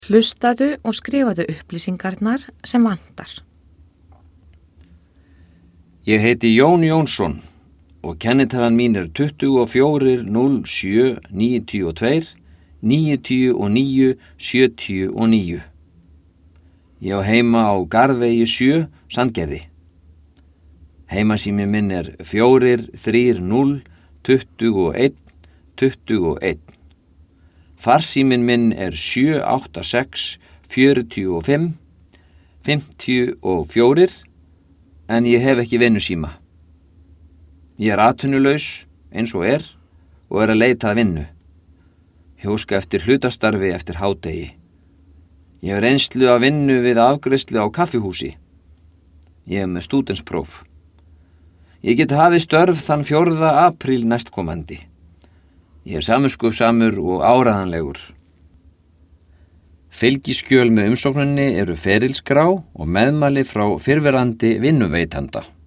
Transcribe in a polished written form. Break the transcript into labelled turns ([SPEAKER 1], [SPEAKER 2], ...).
[SPEAKER 1] Hlustaðu og skrifaðu upplýsingarnar sem vantar.
[SPEAKER 2] Ég heiti Jón Jónsson og kennitalan mín er 24 07 92 99 79. Ég á heima á Garðvegi 7, Sandgerði. Heimasími minn er 430 21 21. Farsíminn minn er 786 45 54, en ég hef ekki vinnusíma. Ég er atvinnulaus eins og er að leita að vinnu. Ég óska eftir hlutastarfi eftir hádegi. Ég hef reynslu af vinnu við afgreiðslu á kaffihúsi. Ég hef með stúdentspróf. Ég get hafið störf þann 4. apríl næstkomandi. Ég er samviskusamur og áreiðanlegur. Fylgiskjöl með umsókninni eru ferilskrá og meðmæli frá fyrrverandi vinnuveitanda.